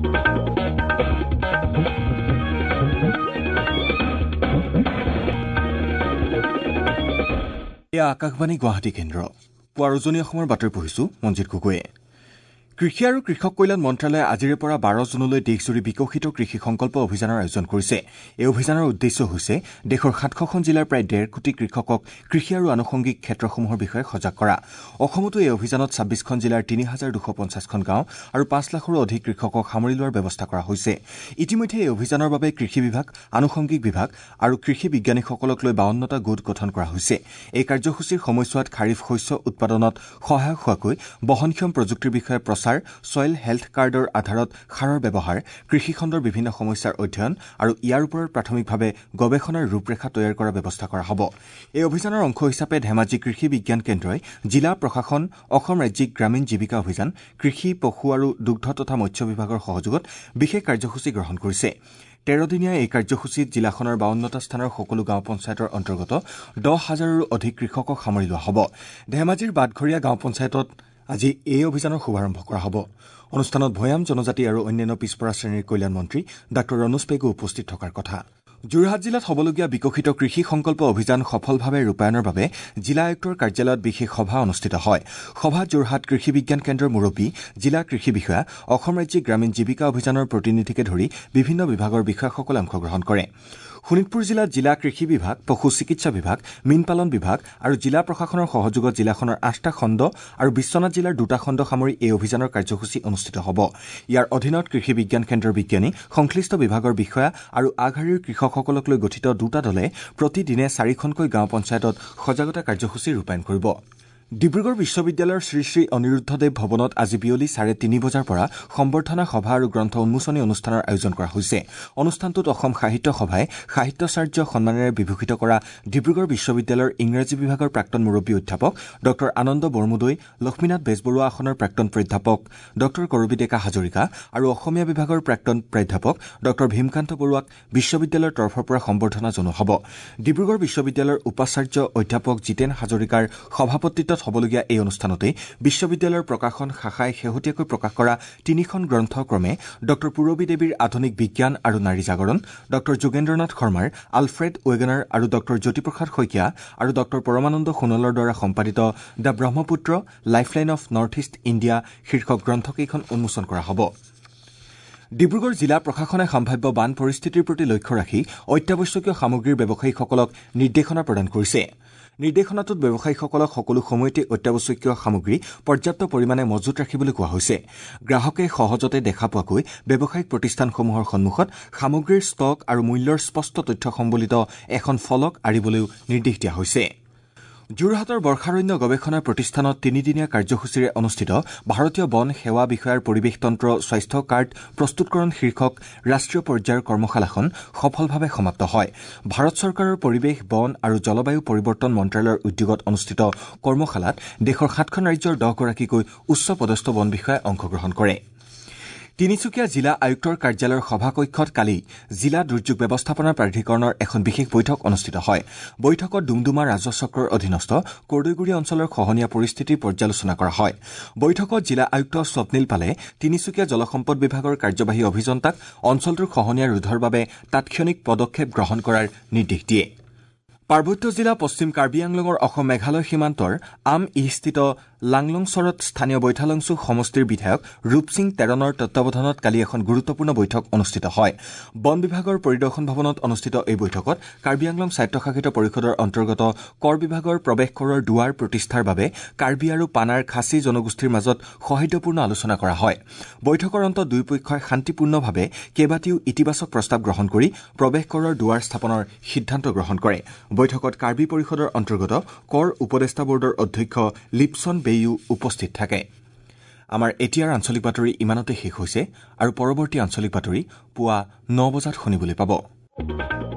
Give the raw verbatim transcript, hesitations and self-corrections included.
এয়া আকাশবাণী গুৱাহাটী কেন্দ্ৰ পুৱাৰ উজনি অসমৰ বাতৰি পঢ়িছো মঞ্জিত গগৈয়ে। কৃষি আৰু কৃষক কল্যাণ মন্ত্ৰালয়ে আজিৰে পৰা বাৰ জুনলৈ দেশজুৰি বিকশিত কৃষি সংকল্প অভিযানৰ আয়োজন কৰিছে। এই অভিযানৰ উদ্দেশ্য হৈছে দেশৰ সাতশখন জিলাৰ প্ৰায় ডেৰ কোটি কৃষকক কৃষি আৰু আনুষংগিক ক্ষেত্ৰসমূহৰ বিষয়ে সজাগ কৰা। অসমতো এই অভিযানত ছাব্বিছখন জিলাৰ তিনি হাজাৰ দুশ পঞ্চাছখন গাঁও আৰু পাঁচ লাখৰো অধিক কৃষকক সামৰি লোৱাৰ ব্যৱস্থা কৰা হৈছে। ইতিমধ্যে এই অভিযানৰ বাবে কৃষি বিভাগ, আনুষংগিক বিভাগ আৰু কৃষি বিজ্ঞানীসকলক লৈ বাৱন্নটা গোট গঠন কৰা হৈছে। এই কাৰ্যসূচীৰ সময়ছোৱাত খাৰিফ শস্য উৎপাদনত সহায়ক হোৱাকৈ বহনক্ষম প্ৰযুক্তিৰ বিষয়ে প্ৰচাৰ, ছইল হেল্থ কাৰ্ডৰ আধাৰত সাৰৰ ব্যৱহাৰ, কৃষি খণ্ডৰ বিভিন্ন সমস্যাৰ অধ্যয়ন আৰু ইয়াৰ ওপৰত প্ৰাথমিকভাৱে গৱেষণাৰ ৰূপৰেখা তৈয়াৰ কৰাৰ ব্যৱস্থা কৰা হ'ব। এই অভিযানৰ অংশ হিচাপে ধেমাজি কৃষি বিজ্ঞান কেন্দ্ৰই জিলা প্ৰশাসন, অসম ৰাজ্যিক গ্ৰামীণ জীৱিকা অভিযান, কৃষি, পশু আৰু দুগ্ধ তথা মৎস্য বিভাগৰ সহযোগত বিশেষ কাৰ্যসূচী গ্ৰহণ কৰিছে। তেৰদিনীয়া এই কাৰ্যসূচীত জিলাখনৰ বাৱন্নটা স্থানৰ সকলো গাঁও পঞ্চায়তৰ অন্তৰ্গত দহ হাজাৰৰো অধিক কৃষকক সামৰি লোৱা হ'ব। ধেমাজিৰ বাটঘৰীয়া গাঁও পঞ্চায়তত আজি এই অভিযানৰ শুভাৰম্ভ কৰা হ'ব। অনুষ্ঠানত ভৈয়াম জনজাতি আৰু অন্যান্য পিছপৰা শ্ৰেণীৰ কল্যাণ মন্ত্ৰী ডাঃ ৰণোজ পেগু উপস্থিত থকাৰ কথা। যোৰহাট জিলাত হ'বলগীয়া বিকশিত কৃষি সংকল্প অভিযান সফলভাৱে ৰূপায়ণৰ বাবে জিলা আয়ুক্তৰ কাৰ্যালয়ত বিশেষ সভা অনুষ্ঠিত হয়। সভাত যোৰহাট কৃষি বিজ্ঞান কেন্দ্ৰৰ মুৰব্বী, জিলা কৃষি বিষয়া, অসম ৰাজ্যিক গ্ৰামীণ জীৱিকা অভিযানৰ প্ৰতিনিধিকে ধৰি বিভিন্ন বিভাগৰ বিষয়াসকলে অংশগ্ৰহণ কৰে। শোণিতপুৰ জিলাত জিলা কৃষি বিভাগ, পশু চিকিৎসা বিভাগ, মীন পালন বিভাগ আৰু জিলা প্ৰশাসনৰ সহযোগত জিলাখনৰ আঠটা খণ্ড আৰু বিশ্বনাথ জিলাৰ দুটা খণ্ড সামৰি এই অভিযানৰ কাৰ্যসূচী অনুষ্ঠিত হ'ব। ইয়াৰ অধীনত কৃষি বিজ্ঞান কেন্দ্ৰৰ বিজ্ঞানী, সংশ্লিষ্ট বিভাগৰ বিষয়া আৰু আগশাৰীৰ কৃষকসকলক লৈ গঠিত দুটা দলে প্ৰতিদিনে চাৰিখনকৈ গাঁও পঞ্চায়তত সজাগতা কাৰ্যসূচী ৰূপায়ণ কৰিব। ডিব্ৰুগড় বিশ্ববিদ্যালয়ৰ শ্ৰী শ্ৰী অনিৰুদ্ধদেৱ ভৱনত আজি বিয়লি চাৰে তিনি বজাৰ পৰা সম্বৰ্ধনা সভা আৰু গ্ৰন্থ উন্মোচনী অনুষ্ঠানৰ আয়োজন কৰা হৈছে। অনুষ্ঠানটোত অসম সাহিত্য সভাই সাহিত্যাচাৰ্য সন্মানেৰে বিভূষিত কৰা ডিব্ৰুগড় বিশ্ববিদ্যালয়ৰ ইংৰাজী বিভাগৰ প্ৰাক্তন মুৰব্বী অধ্যাপক ডঃ আনন্দ বৰমুদৈ, লক্ষ্মীনাথ বেজবৰুৱা আসনৰ প্ৰাক্তন প্ৰাধ্যাপক ডঃ কৰবী ডেকা হাজৰিকা আৰু অসমীয়া বিভাগৰ প্ৰাক্তন প্ৰাধ্যাপক ডঃ ভীমকান্ত বৰুৱাক বিশ্ববিদ্যালয়ৰ তৰফৰ পৰা সম্বৰ্ধনা জনোৱা হ'ব। ডিব্ৰুগড় বিশ্ববিদ্যালয়ৰ উপাচাৰ্য অধ্যাপক জিতেন হাজৰিকাৰ সভাপতিত্বত হ'বলগীয়া এই অনুষ্ঠানতে বিশ্ববিদ্যালয়ৰ প্ৰকাশন শাখাই শেহতীয়াকৈ প্ৰকাশ কৰা তিনিখন গ্ৰন্থ ক্ৰমে ডঃ পূৰবী দেৱীৰ আধুনিক বিজ্ঞান আৰু নাৰী জাগৰণ, ডঃ যোগেন্দ্ৰনাথ শৰ্মাৰ আলফ্ৰেড ৱেগনাৰ আৰু ডঃ জ্যোতিপ্ৰসাদ শইকীয়া আৰু ডঃ পৰমানন্দ সোণোৱালৰ দ্বাৰা সম্পাদিত the Brahmaputra lifeline of north east India শীৰ্ষক গ্ৰন্থকেইখন উন্মোচন কৰা হ'ব। ডিব্ৰুগড় জিলা প্ৰশাসনে সম্ভাৱ্য বান পৰিস্থিতিৰ প্ৰতি লক্ষ্য ৰাখি অত্যাৱশ্যকীয় সামগ্ৰীৰ ব্যৱসায়ীসকলক নিৰ্দেশনা প্ৰদান কৰিছে। নিৰ্দেশনাটোত ব্যৱসায়ীসকলক সকলো সময়তে অত্যাৱশ্যকীয় সামগ্ৰী পৰ্যাপ্ত পৰিমাণে মজুত ৰাখিবলৈ কোৱা হৈছে। গ্ৰাহকে সহজতে দেখা পোৱাকৈ ব্যৱসায়িক প্ৰতিষ্ঠানসমূহৰ সন্মুখত সামগ্ৰীৰ ষ্টক আৰু মূল্যৰ স্পষ্ট তথ্য সম্বলিত এখন ফলক আঁৰিবলৈও নিৰ্দেশ দিয়া হৈছে। যোৰহাটৰ বৰ্ষাৰণ্য গৱেষণা প্ৰতিষ্ঠানত তিনিদিনীয়া কাৰ্যসূচীৰে অনুষ্ঠিত ভাৰতীয় বন সেৱা বিষয়াৰ পৰিৱেশ তন্ত্ৰ স্বাস্থ্য কাৰ্ড প্ৰস্তুতকৰণ শীৰ্ষক ৰাষ্ট্ৰীয় পৰ্যায়ৰ কৰ্মশালাখন সফলভাৱে সমাপ্ত হয়। ভাৰত চৰকাৰৰ পৰিৱেশ, বন আৰু জলবায়ু পৰিৱৰ্তন মন্ত্ৰালয়ৰ উদ্যোগত অনুষ্ঠিত কৰ্মশালাত দেশৰ সাতখন ৰাজ্যৰ দহগৰাকীকৈ উচ্চ পদস্থ বন বিষয়াই অংশগ্ৰহণ কৰে। তিনিচুকীয়া জিলা আয়ুক্তৰ কাৰ্যালয়ৰ সভাকক্ষত কালি জিলা দুৰ্যোগ ব্যৱস্থাপনা প্ৰাধিকৰণৰ এখন বিশেষ বৈঠক অনুষ্ঠিত হয়। বৈঠকত ডুমডুমা ৰাজহ চক্ৰৰ অধীনস্থ কৰ্দৈগুৰি অঞ্চলৰ খহনীয়া পৰিস্থিতিৰ পৰ্যালোচনা কৰা হয়। বৈঠকত জিলা আয়ুক্ত স্বপ্নীল পালে তিনিচুকীয়া জলসম্পদ বিভাগৰ কাৰ্যবাহী অভিযন্তাক অঞ্চলটোৰ খহনীয়া ৰোধৰ বাবে তাৎক্ষণিক পদক্ষেপ গ্ৰহণ কৰাৰ নিৰ্দেশ দিয়ে। পাৰ্বত্য জিলা পশ্চিম কাৰ্বি আংলঙৰ অসম মেঘালয় সীমান্তৰ আম ইস্থিত লাংলংচৰত স্থানীয় বৈঠালংচু সমষ্টিৰ বিধায়ক ৰূপ সিং তেৰণৰ তত্বাৱধানত কালি এখন গুৰুত্বপূৰ্ণ বৈঠক অনুষ্ঠিত হয়। বন বিভাগৰ পৰিদৰ্শন ভৱনত অনুষ্ঠিত এই বৈঠকত কাৰ্বি আংলং স্বায়ত্তশাসিত পৰিষদৰ অন্তৰ্গত কৰ বিভাগৰ প্ৰৱেশ কৰৰ দুৱাৰ প্ৰতিষ্ঠাৰ বাবে কাৰ্বি আৰু পানাৰ খাচী জনগোষ্ঠীৰ মাজত সৌহাৰ্দ্যপূৰ্ণ আলোচনা কৰা হয়। বৈঠকৰ অন্তত দুয়োপক্ষই শান্তিপূৰ্ণভাৱে কেইবাটিও ইতিবাচক প্ৰস্তাৱ গ্ৰহণ কৰি প্ৰৱেশ কৰৰ দুৱাৰ স্থাপনৰ সিদ্ধান্ত গ্ৰহণ কৰে। বৈঠকত কাৰ্বি পৰিষদৰ অন্তৰ্গত কৰ উপদেষ্টা বৰ্ডৰ অধ্যক্ষ লিপছন বেইও উপস্থিত থাকে। আমাৰ এতিয়াৰ আঞ্চলিক বাতৰি ইমানতে শেষ হৈছে আৰু পৰৱৰ্তী আঞ্চলিক বাতৰি পুৱা ন বজাত শুনিবলৈ পাব।